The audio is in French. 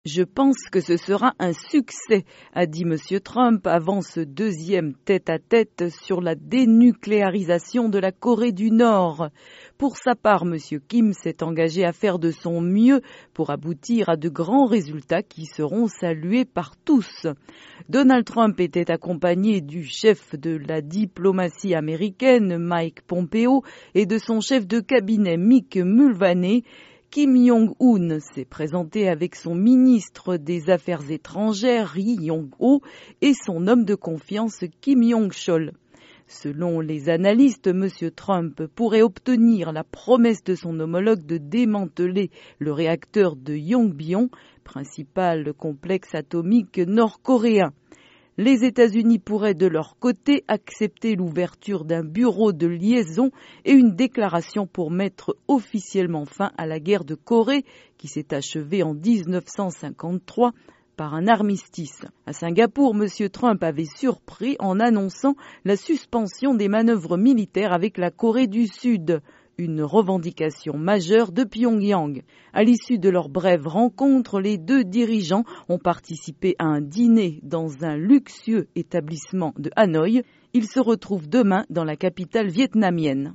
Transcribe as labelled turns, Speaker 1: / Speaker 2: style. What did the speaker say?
Speaker 1: Je pense que ce sera un succès, a dit M. Trump avant ce deuxième tête-à-tête sur la dénucléarisation de la Corée du Nord. Pour sa part, M. Kim s'est engagé à faire de son mieux pour aboutir à de grands résultats qui seront salués par tous. Donald Trump était accompagné du chef de la diplomatie américaine, Mike Pompeo, et de son chef de cabinet, Mick Mulvaney. Kim Jong-un s'est présenté avec son ministre des Affaires étrangères, Ri Yong-ho, et son homme de confiance, Kim Yong-chol. Selon les analystes, M. Trump pourrait obtenir la promesse de son homologue de démanteler le réacteur de Yongbyon, principal complexe atomique nord-coréen. Les États-Unis pourraient de leur côté accepter l'ouverture d'un bureau de liaison et une déclaration pour mettre officiellement fin à la guerre de Corée qui s'est achevée en 1953 par un armistice. À Singapour, M. Trump avait surpris en annonçant la suspension des manœuvres militaires avec la Corée du Sud, une revendication majeure de Pyongyang. À l'issue de leur brève rencontre, les deux dirigeants ont participé à un dîner dans un luxueux établissement de Hanoï. Ils se retrouvent demain dans la capitale vietnamienne.